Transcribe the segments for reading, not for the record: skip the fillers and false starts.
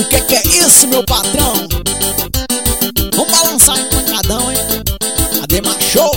que é isso, meu patrão? Vamos balançar em pancadão, hein? Ademachou.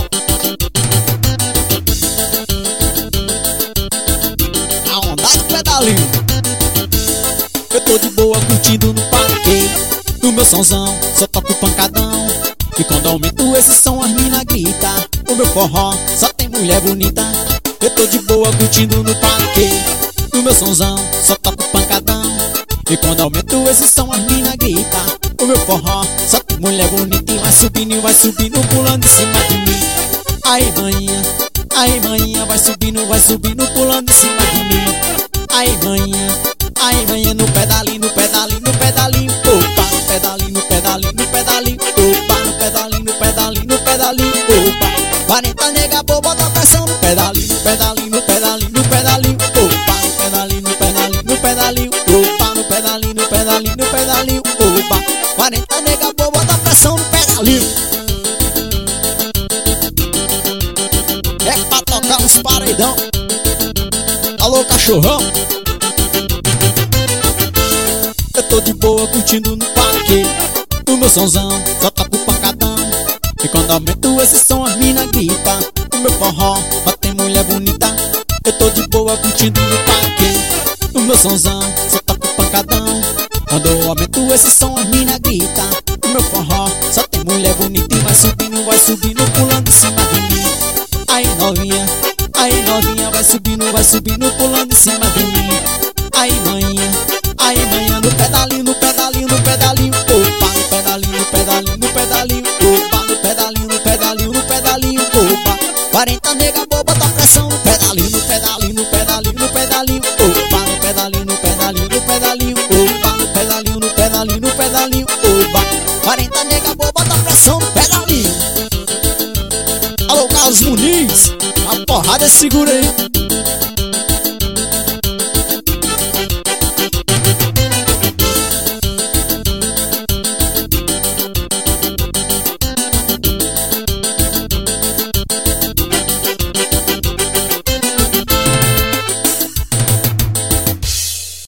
A onda do pedalinho. Eu tô de boa curtindo no parque, no meu somzão, só toco pancadão. E quando aumento esse som as mina grita, o meu forró só tem mulher bonita. Eu tô de boa curtindo no parque, no meu somzão, só toco pancadão. E quando aumento esse som as mina grita, o meu forró só tem mulher bonita. E vai subindo, pulando em cima de mim. Aí maninha, vai subindo, pulando em cima de mim. Aí maninha, no pedalinho, no pedalinho, no pedalinho. Opa, no pedalinho, no pedalinho, no pedalinho. Opa, no pedalinho, no pedalinho, no pedalinho. Opa, 40 nega boa, bota pressão no pedalinho, no pedalinho, no pedalinho, no pedalinho. Opa, no pedalinho, no pedalinho, no pedalinho. Opa, no pedalinho, no pedalinho, no pedalinho. Opa, 40 nega boa, bota pressão no pedalinho. É pra tocar uns paredão. Alô, cachorrão. Eu tô de boa curtindo no parque, no meu somzão, só toco pancadão. E quando aumento esse som as mina grita, o meu forró só tem mulher bonita. Eu tô de boa curtindo no parque, no meu somzão, só toco pancadão. Quando eu aumento esse som as mina grita, o meu forró só tem mulher bonita. E vai subindo, pulando em cima de mim. Aí novinha, vai subindo, pulando em cima de mim. Aí manhã, no pedalinho, no pedalinho, no pedalinho. Opa, no pedalinho, no pedalinho, no pedalinho. Opa, no pedalinho, no pedalinho, no pedalinho. Opa, 40 nega boa, bota pressão no pedalinho, no pedalinho, no pedalinho, no pedalinho. Opa, no pedalinho, no pedalinho, no pedalinho. Opa, no pedalinho, no pedalinho, no pedalinho. Opa, 40 nega boa, bota pressão no pedalinho. Alô, Carlos Muniz, a porrada segura aí.